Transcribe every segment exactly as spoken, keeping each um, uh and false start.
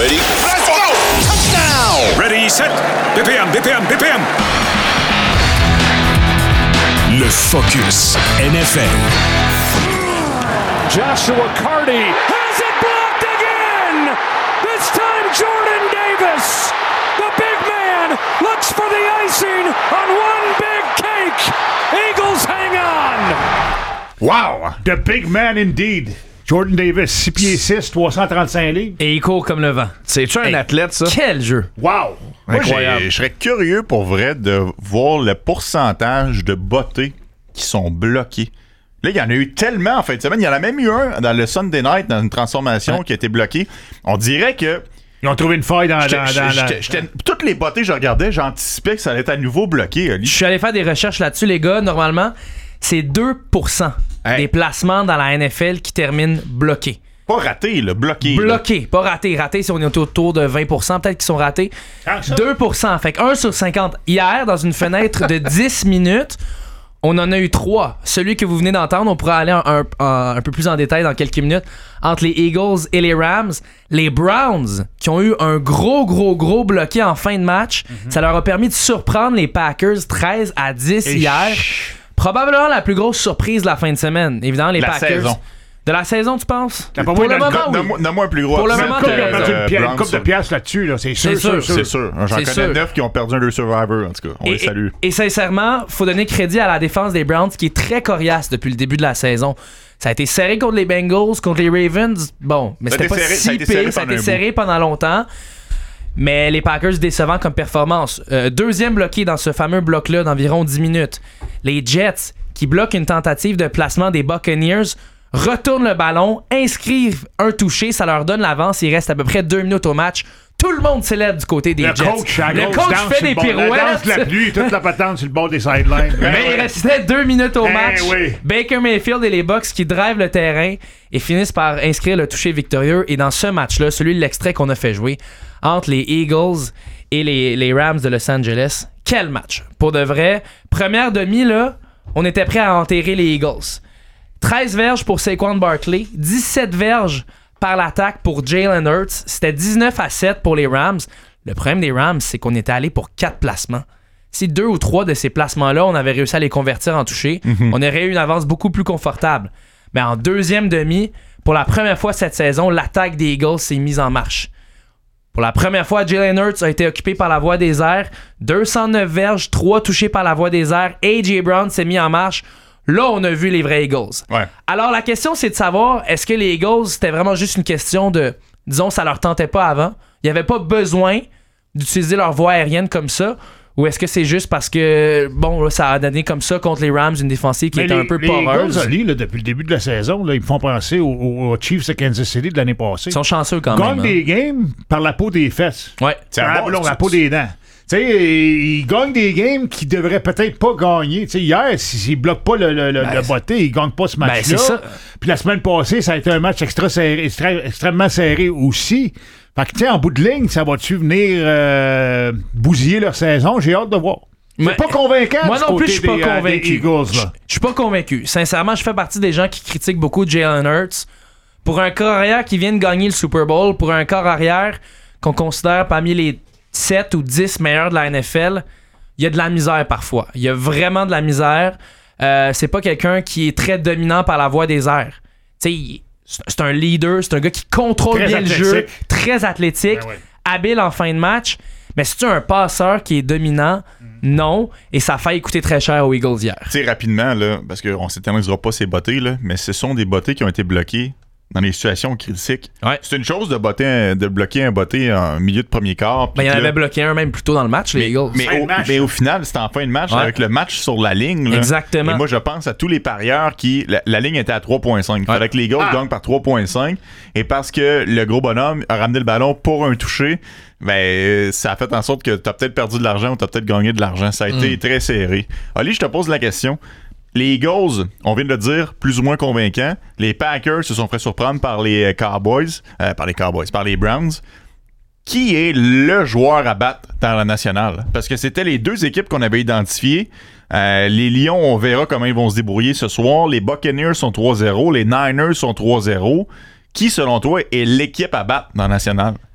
Ready? Let's go! Touchdown! Ready, set, B P M, B P M, B P M. Le Focus N F L. Joshua Carty has it blocked again! This time Jordan Davis, the big man, looks for the icing on one big cake. Eagles hang on! Wow! The big man indeed. Jordan Davis, six pieds six, trois cent trente-cinq livres. Et il court comme le vent. C'est-tu un Hey, athlète, ça? Quel jeu! Wow! Moi, Incroyable. j'ai- je serais curieux pour vrai de voir le pourcentage de bottés qui sont bloqués. Là, il y en a eu tellement en fin de semaine. Il y en a même eu un dans le Sunday Night, dans une transformation Ouais. qui a été bloqué. On dirait que Ils ont trouvé une faille dans, j'étais- dans, dans j'étais- la... j'étais- j'étais- toutes les bottées que je regardais, j'anticipais que ça allait être à nouveau bloqué, Ali. Je suis allé faire des recherches là-dessus, les gars. Normalement, c'est deux pour cent Hey. des placements dans la N F L qui terminent bloqués. Pas raté, là, bloqué. là. Bloqués, pas ratés. Ratés, si on est autour de vingt pour cent, peut-être qu'ils sont ratés. Ah, ça? deux pour cent, fait que un sur cinquante. Hier, dans une fenêtre de dix minutes, on en a eu trois. Celui que vous venez d'entendre, on pourra aller un, un- un- un peu plus en détail dans quelques minutes. Entre les Eagles et les Rams, les Browns, qui ont eu un gros, gros, gros bloqué en fin de match, ça leur a permis de surprendre les Packers treize à dix Et hier. ch- Probablement la plus grosse surprise de la fin de semaine. Évidemment, les La Packers. saison. De la saison, tu penses? T'as pas Pour moins le dans le moment, co- oui. Donne-moi donne-moi un plus gros. Pour le upset, moment, Coupe, t'as ils ont euh, perdu une, pièce- une Browns, coupe de pièces là-dessus, là. C'est sûr, C'est sûr, sûr. sûr. C'est sûr. J'en C'est connais sûr. neuf qui ont perdu un deux Survivor, en tout cas. On Et, les salue. et, et sincèrement, faut donner crédit à la défense des Browns qui est très coriace depuis le début de la saison. Ça a été serré contre les Bengals, contre les Ravens. Bon, mais Ça a c'était été pas serré- si ça a été serré pire. Ça a pendant été un serré pendant longtemps. Mais les Packers décevants comme performance. Euh, deuxième bloqué dans ce fameux bloc-là d'environ dix minutes. Les Jets qui bloquent une tentative de placement des Buccaneers retournent le ballon, inscrivent un touché, ça leur donne l'avance. Il reste à peu près deux minutes au match. Tout le monde célèbre du côté des Le Jets. coach, la le grosse coach danse fait sur des le bord- La danse pirouettes. de la pluie, toute la patente sur le bord des sidelines. Mais il restait deux minutes au Eh match. oui. Baker Mayfield et les Bucks qui drivent le terrain et finissent par inscrire le toucher victorieux. Et dans ce match-là, celui de l'extrait qu'on a fait jouer entre les Eagles et les, les Rams de Los Angeles, quel match! Pour de vrai, première demi, là, on était prêt à enterrer les Eagles. treize verges pour Saquon Barkley, dix-sept verges par l'attaque pour Jalen Hurts. C'était dix-neuf à sept pour les Rams. Le problème des Rams, c'est qu'on était allé pour quatre placements. Si deux ou trois de ces placements-là, on avait réussi à les convertir en toucher, Mhm. on aurait eu une avance beaucoup plus confortable. Mais en deuxième demi, pour la première fois cette saison, l'attaque des Eagles s'est mise en marche. Pour la première fois, Jalen Hurts a été occupé par la voie des airs. deux cent neuf verges, trois touchés par la voie des airs. A J Brown s'est mis en marche. Là, on a vu les vrais Eagles. Ouais. Alors, la question, c'est de savoir, est-ce que les Eagles, c'était vraiment juste une question de, disons, ça leur tentait pas avant? Il n'y avait pas besoin d'utiliser leur voie aérienne comme ça? Ou est-ce que c'est juste parce que, bon, là, ça a donné comme ça contre les Rams, une défensive qui Mais était les, un peu les poreuse? Eagles, Ali, là, depuis le début de la saison, là, ils me font penser aux, aux Chiefs de Kansas City de l'année passée. Ils sont chanceux quand Ils même. gagnent des games par la peau des fesses. hein. Ouais. C'est Par bon, la, tu- la peau des dents. Tu sais, ils gagnent des games qu'ils devraient peut-être pas gagner. Tu sais, hier, s'ils bloquent pas le, le, le, le botté, ils gagnent pas ce match-là. Ben, c'est ça. Puis la semaine passée, ça a été un match extra serré, extra- extrêmement serré aussi. Fait que, tu sais, en bout de ligne, ça va-tu venir euh, bousiller leur saison? J'ai hâte de voir. C'est Mais- pas convaincant. Moi du non plus, côté je suis pas des, euh, des convaincu. Eagles, Je là. je suis pas convaincu. Sincèrement, je fais partie des gens qui critiquent beaucoup Jalen Hurts. Pour un corps arrière qui vient de gagner le Super Bowl, pour un corps arrière qu'on considère parmi les sept ou dix meilleurs de la N F L, il y a de la misère parfois. Il y a vraiment de la misère. Euh, c'est pas quelqu'un qui est très dominant par la voie des airs. Tu sais, il- c'est c'est un leader, c'est un gars qui contrôle Très bien athlétique. le jeu, très athlétique, Ben ouais. habile en fin de match. Mais si tu un passeur qui est dominant, non. Et ça a failli coûter très cher aux Eagles hier. Tu sais, rapidement, là, parce qu'on ne s'éternisera pas ces bottées, là, mais ce sont des bottées qui ont été bloquées dans des situations critiques. Ouais. C'est une chose de, botter, de bloquer un botté en milieu de premier quart. Ben, il y en puis avait là- bloqué un même plus tôt dans le match, les mais, Eagles. mais, Fin de au, match. mais au final, c'était en fin de match Ouais. avec le match sur la ligne. Là. Exactement. Et moi, je pense à tous les parieurs qui. La, la ligne était à trois virgule cinq. Il fallait que les Eagles Ah. gagnent par trois virgule cinq. Et parce que le gros bonhomme a ramené le ballon pour un toucher, ben, ça a fait en sorte que tu as peut-être perdu de l'argent ou tu as peut-être gagné de l'argent. Ça a été très serré. Ali, je te pose la question. Les Eagles, on vient de le dire, plus ou moins convaincants. Les Packers se sont fait surprendre par les Cowboys, euh, par les Cowboys, par les Browns. Qui est le joueur à battre dans la nationale? Parce que c'était les deux équipes qu'on avait identifiées. Euh, les Lions, on verra comment ils vont se débrouiller ce soir. Les Buccaneers sont trois zéro. Les Niners sont trois zéro. Qui, selon toi, est l'équipe à battre dans la nationale?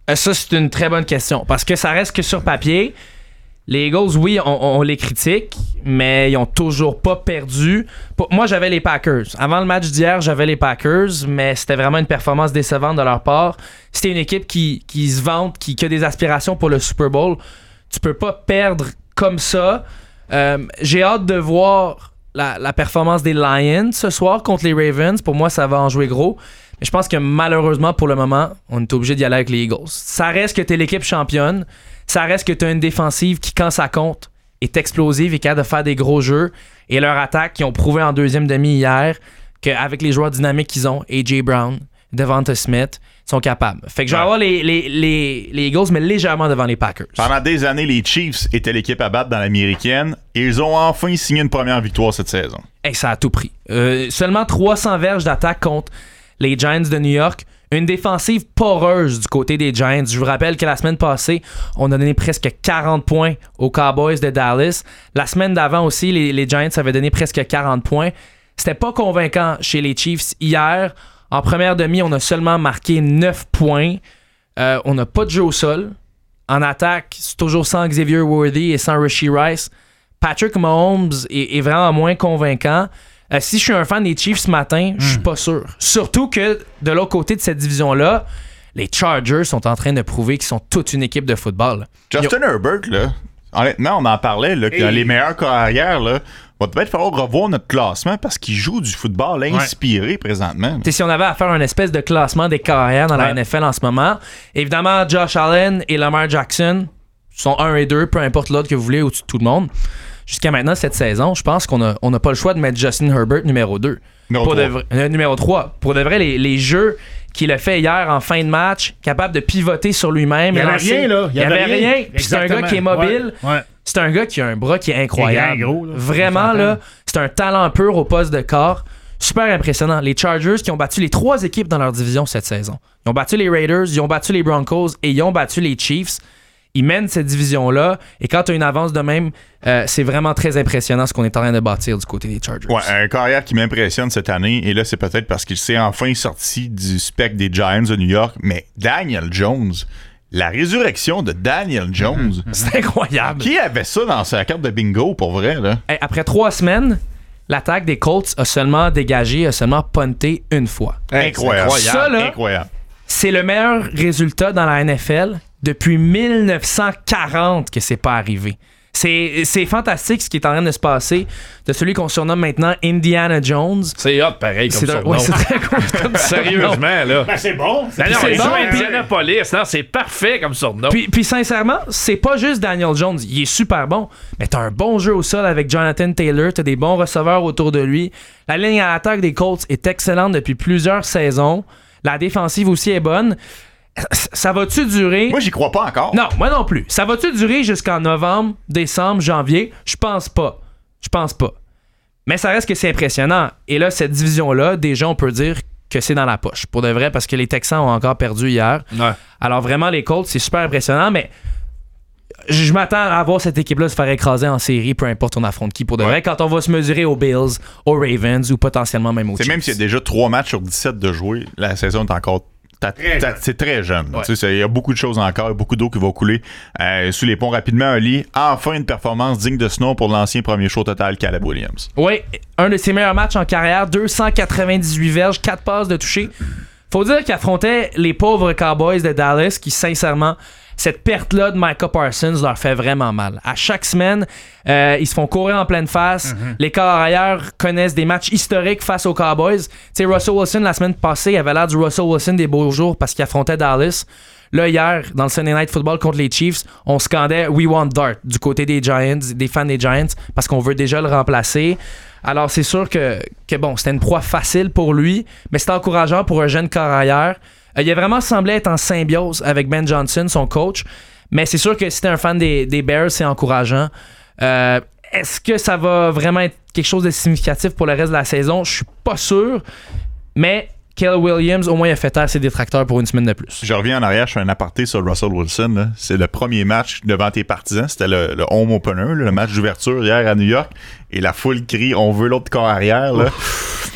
Euh, ça, c'est une très bonne question. Parce que ça reste que sur papier, les Eagles, oui, on, on les critique, mais ils ont toujours pas perdu. Moi, j'avais les Packers. Avant le match d'hier, j'avais les Packers, mais c'était vraiment une performance décevante de leur part. C'était une équipe qui, qui se vante, qui, qui a des aspirations pour le Super Bowl. Tu peux pas perdre comme ça. Euh, j'ai hâte de voir la, la performance des Lions ce soir contre les Ravens. Pour moi, ça va en jouer gros. Mais je pense que malheureusement, pour le moment, on est obligé d'y aller avec les Eagles. Ça reste que t'es l'équipe championne. Ça reste que t'as une défensive qui, quand ça compte, est explosive et capable de faire des gros jeux. Et leur attaque, qui ont prouvé en deuxième demi hier qu'avec les joueurs dynamiques qu'ils ont, A J Brown, Devonta Smith, sont capables. Fait que je vais ouais. avoir les, les, les, les Eagles, mais légèrement devant les Packers. Pendant des années, les Chiefs étaient l'équipe à battre dans l'américaine et ils ont enfin signé une première victoire cette saison. Et ça a tout pris. Euh, seulement trois cents verges d'attaque contre les Giants de New York. Une défensive poreuse du côté des Giants. Je vous rappelle que la semaine passée, on a donné presque quarante points aux Cowboys de Dallas. La semaine d'avant aussi, les, les Giants avaient donné presque quarante points. C'était pas convaincant chez les Chiefs. Hier, en première demi, on a seulement marqué neuf points. Euh, on n'a pas de jeu au sol. En attaque, c'est toujours sans Xavier Worthy et sans Rashee Rice. Patrick Mahomes est, est vraiment moins convaincant. Euh, si je suis un fan des Chiefs ce matin, je suis pas sûr. Surtout que de l'autre côté de cette division-là, les Chargers sont en train de prouver qu'ils sont toute une équipe de football. Justin Yo. Herbert, là, honnêtement, on en parlait, là, que dans les meilleurs carrières, là, va peut-être falloir revoir notre classement parce qu'il joue du football inspiré ouais. présentement. Si on avait à faire un espèce de classement des carrières dans ouais. la N F L en ce moment, évidemment, Josh Allen et Lamar Jackson sont un et deux, peu importe l'autre que vous voulez, au-dessus de tout le monde. Jusqu'à maintenant, cette saison, je pense qu'on n'a on a pas le choix de mettre Justin Herbert numéro deux. Numéro pour trois. De vrai, euh, numéro trois. Pour de vrai, les, les jeux qu'il a fait hier en fin de match, capable de pivoter sur lui-même. Il n'y avait lancer, rien, là. Il n'y avait, avait rien. rien. Puis c'est un gars qui est mobile. Ouais. Ouais. C'est un gars qui a un bras qui est incroyable. Il est gros, là. Vraiment, là, c'est un talent pur au poste de corps. Super impressionnant. Les Chargers qui ont battu les trois équipes dans leur division cette saison. Ils ont battu les Raiders, ils ont battu les Broncos et ils ont battu les Chiefs. Ils mènent cette division-là. Et quand tu as une avance de même, euh, c'est vraiment très impressionnant ce qu'on est en train de bâtir du côté des Chargers. Ouais, un carrière qui m'impressionne cette année. Et là, c'est peut-être parce qu'il s'est enfin sorti du spectre des Giants de New York. Mais Daniel Jones, la résurrection de Daniel Jones. Mm-hmm. C'est incroyable. Qui avait ça dans sa carte de bingo, pour vrai, là? Hey, après trois semaines, l'attaque des Colts a seulement dégagé, a seulement punté une fois. Hey, incroyable. Ça, là, incroyable. C'est le meilleur résultat dans la N F L depuis dix-neuf cent quarante que c'est pas arrivé. C'est, c'est fantastique ce qui est en train de se passer de celui qu'on surnomme maintenant Indiana Jones. C'est hot pareil comme c'est ça. Ouais, c'est très cool comme Sérieusement, là. Ben, c'est bon. Non, non, c'est il bon, joue puis- Indianapolis. Non, c'est parfait comme surnom. Puis, puis sincèrement, c'est pas juste Daniel Jones. Il est super bon, mais t'as un bon jeu au sol avec Jonathan Taylor. T'as des bons receveurs autour de lui. La ligne à l'attaque des Colts est excellente depuis plusieurs saisons. La défensive aussi est bonne. Ça va-tu durer? Moi, j'y crois pas encore. Non, moi non plus. Ça va-tu durer jusqu'en novembre, décembre, janvier? Je pense pas. Je pense pas. Mais ça reste que c'est impressionnant. Et là, cette division-là, déjà, on peut dire que c'est dans la poche. Pour de vrai, parce que les Texans ont encore perdu hier. Ouais. Alors vraiment, les Colts, c'est super impressionnant, mais je m'attends à voir cette équipe-là se faire écraser en série, peu importe on affronte qui. Pour de Ouais. vrai, quand on va se mesurer aux Bills, aux Ravens ou potentiellement même aux C'est Chiefs. même s'il y a déjà trois matchs sur dix-sept de jouer, la saison est encore t'as, t'as, c'est très jeune. Ouais. Tu sais, il y a beaucoup de choses encore, il y a beaucoup d'eau qui va couler euh, sous les ponts rapidement. Ali, enfin une performance digne de ce nom pour l'ancien premier show total Caleb Williams. Oui, un de ses meilleurs matchs en carrière, deux cent quatre-vingt-dix-huit verges, quatre passes de toucher. Faut dire qu'il affrontait les pauvres Cowboys de Dallas qui, sincèrement, cette perte-là de Micah Parsons leur fait vraiment mal. À chaque semaine, euh, ils se font courir en pleine face. Mm-hmm. Les carrières connaissent des matchs historiques face aux Cowboys. Tu sais, Russell Wilson, la semaine passée, il avait l'air du Russell Wilson des beaux jours parce qu'il affrontait Dallas. Là, hier, dans le Sunday Night Football contre les Chiefs, on scandait « We want Dart » du côté des Giants, des fans des Giants, parce qu'on veut déjà le remplacer. Alors, c'est sûr que, que bon, c'était une proie facile pour lui, mais c'était encourageant pour un jeune carrière. Euh, il a vraiment semblé être en symbiose avec Ben Johnson, son coach, mais c'est sûr que si t'es un fan des, des Bears, c'est encourageant. Euh, est-ce que ça va vraiment être quelque chose de significatif pour le reste de la saison? Je suis pas sûr, mais Caleb Williams, au moins, il a fait taire ses détracteurs pour une semaine de plus. Je reviens en arrière, je fais un aparté sur Russell Wilson. Là. C'est le premier match devant tes partisans. C'était le, le home opener, là, le match d'ouverture hier à New York. Et la foule crie « On veut l'autre corps arrière. »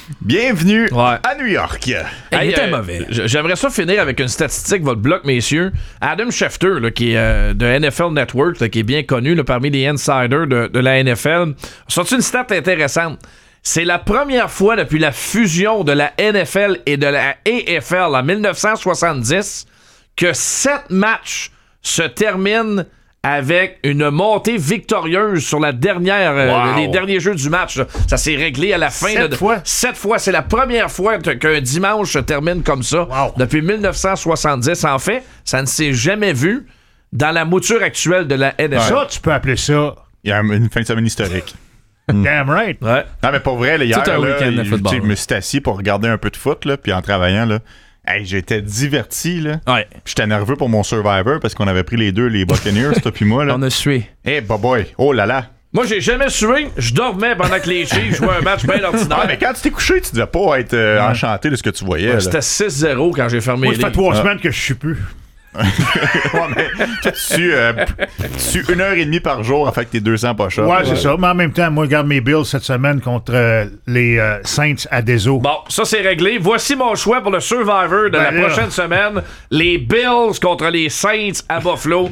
Bienvenue Ouais. à New York. Hey, il Hey, était euh, mauvais. j- J'aimerais ça finir avec une statistique, votre bloc, messieurs. Adam Schefter, là, qui est euh, de N F L Network, là, qui est bien connu là, parmi les insiders de, de la N F L, a sorti une stat intéressante. C'est la première fois depuis la fusion de la N F L et de la A F L en dix-neuf cent soixante-dix que sept matchs se terminent avec une montée victorieuse sur la dernière, euh, Wow. les derniers jeux du match. Là. Ça s'est réglé à la fin. Sept là, de- fois? Sept fois. C'est la première fois que- qu'un dimanche se termine comme ça Wow. depuis dix-neuf cent soixante-dix. En fait, ça ne s'est jamais vu dans la mouture actuelle de la N F L. Ça, tu peux appeler ça Il y a une fin de semaine historique. damn right. Ouais. Non, mais pas vrai, là, hier, Tout un là, week-end de il- football. tu sais, je me suis assis pour regarder un peu de foot, là, puis en travaillant, là, hey, j'étais diverti. Là. Ouais. J'étais nerveux pour mon Survivor parce qu'on avait pris les deux, les Buccaneers, toi puis moi. Là. On a sué. Hey, boy, oh là là. Moi, j'ai jamais sué. Je dormais pendant que les Chiefs jouaient un match bien ordinaire. Ah, mais quand tu t'es couché, tu devais pas être euh, enchanté de ce que tu voyais. là. C'était six zéro quand j'ai fermé Moi, les ça fait lignes. trois semaines que je suis plus. Ouais, mais tu tues, euh, tu tues une heure et demie par jour avec tes deux cents poches. Ouais, c'est ça. Mais en même temps, moi, je garde mes Bills cette semaine contre euh, les euh, Saints à Deso. Bon, ça c'est réglé. Voici mon choix pour le Survivor de Ben la là. prochaine semaine. Les Bills contre les Saints à Buffalo.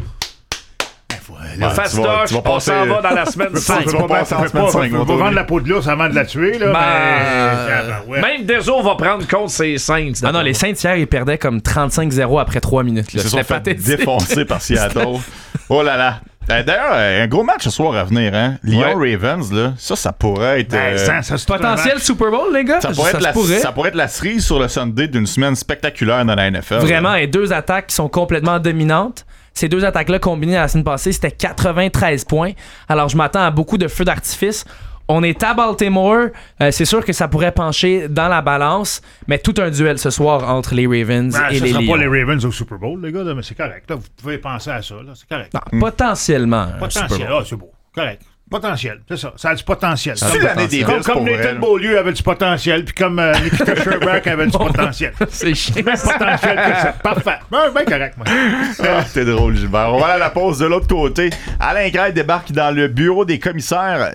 Ouais, Fastoche, tu vas- tu vas on passer- s'en va dans la semaine Tu cinq. vas passer en semaine cinq, On on va va vendre la peau de l'ours avant de la tuer, là. Ben, mais... ouais. Même Deso va prendre contre ses Saints. Ah non, les Saints hier, ils perdaient comme trente-cinq zéro après trois minutes. Ils Là. se sont C'était fait pathétique. défoncer par Seattle. Oh là là. Euh, D'ailleurs, euh, un gros match ce soir à venir, hein? Lyon-Ravens, là, ça, ça pourrait être... Ben, euh, ça, ça, c'est tout un Potentiel match. Super Bowl, les gars? ça, pourrait être se la, pourrait. ça pourrait être la cerise sur le Sunday d'une semaine spectaculaire dans la N F L. Vraiment, et deux attaques qui sont complètement dominantes. Ces deux attaques-là combinées la semaine passée, c'était quatre-vingt-treize points. Alors, je m'attends à beaucoup de feux d'artifice. On est à Baltimore. Euh, c'est sûr que ça pourrait pencher dans la balance, mais tout un duel ce soir entre les Ravens Ben, et ça les sera Lions. pas les Ravens au Super Bowl, les gars, là, mais c'est correct. Là, vous pouvez penser à ça. là, C'est correct. Non, potentiellement. un Super Potentiel. Bowl. Ah, c'est beau. Correct. Potentiel. C'est ça. Ça a du potentiel. C'est Comme- l'année des Comme, Bills comme pour vrai, Nathan là. Beaulieu avait du potentiel, puis comme euh, Nikita Sherbach avait du potentiel. C'est chiant. Même potentiel que ça. Parfait. Ben, ben correct, moi. Ah, t'es drôle, Gilbert. On va aller à la pause de l'autre côté. Alain Grail débarque dans le bureau des commissaires